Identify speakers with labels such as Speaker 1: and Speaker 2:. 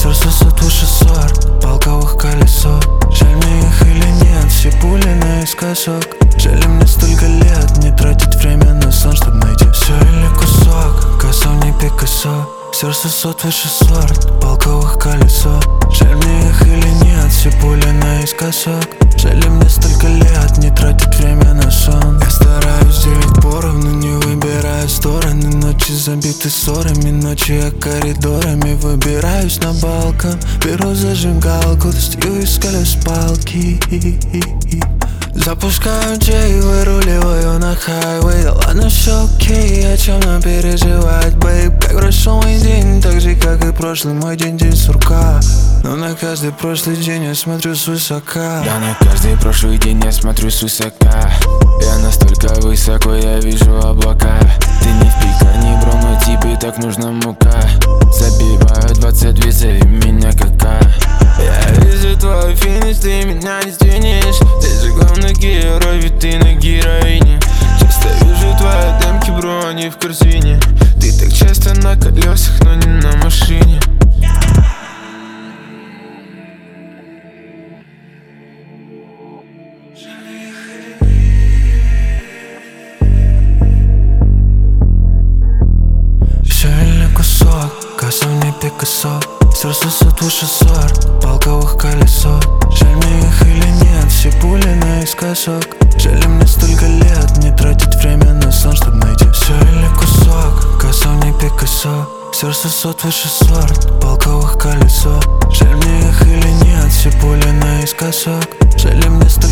Speaker 1: Сердце сот выше ссор, полковых колесо. Жаль мне их или нет, все пули наискосок. Жаль мне столько лет, не тратить время на сон, чтоб найти все или кусок. Косом не Пикассо. Сердце сот выше ссор, полковых колесо. Жаль мне их или нет, все пули наискосок. Жаль мне столько лет, не тратить время на сон. Я стараюсь делить поровну, не выбирая стороны. Ночи забиты ссорами, ночи я коридорами выбираюсь на балкон. Беру зажигалку, достаю из колес палки. Запускаю джей, выруливаю на хайвей. Да ладно, всё окей, о чем нам переживать, бейб. Как прошел мой день, так же, как и прошлый мой день, день сурка. Но на каждый прошлый день я смотрю свысока.
Speaker 2: Да, на каждый прошлый день я смотрю свысока. Я настолько высоко, я вижу облака. Ты не в пекарне, бро, но тебе так нужна мука. Забиваю 22, зови меня кака. Я вижу твой финиш, ты меня не сдвинешь. Ты же главный герой, ведь ты на героине. Часто вижу твои демки, бро, они в корзине. Ты так часто на колесах, но не на машине.
Speaker 1: Все или кусок, косом не Пикассо. Сердце сот выше ссор, полковых колесо. Жаль мне их или нет, все пули наискосок. Жаль мне столько лет, не тратить время на сон, чтоб найти все или кусок, косом не Пикассо. Сердце сот выше ссор, полковых колесо. Жаль мне их или нет, все пули наискосок. Жаль мне столько